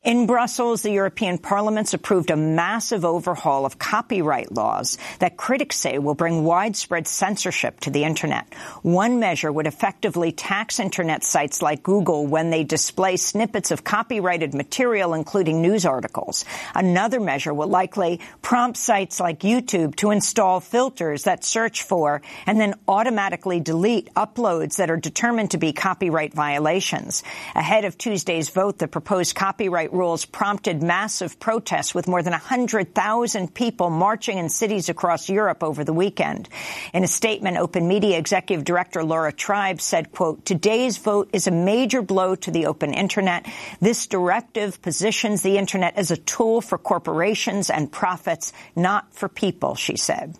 In Brussels, the European Parliament's approved a massive overhaul of copyright laws that critics say will bring widespread censorship to the Internet. One measure would effectively tax Internet sites like Google when they display snippets of copyrighted material, including news articles. Another measure will likely prompt sites like YouTube to install filters that search for and then automatically delete uploads that are determined to be copyright violations. Ahead of Tuesday's vote, the proposed copyright rules prompted massive protests with more than 100,000 people marching in cities across Europe over the weekend. In a statement, Open Media Executive Director Laura Tribe said, quote, "Today's vote is a major blow to the open Internet. This directive positions the Internet as a tool for corporations and profits, not for people," she said.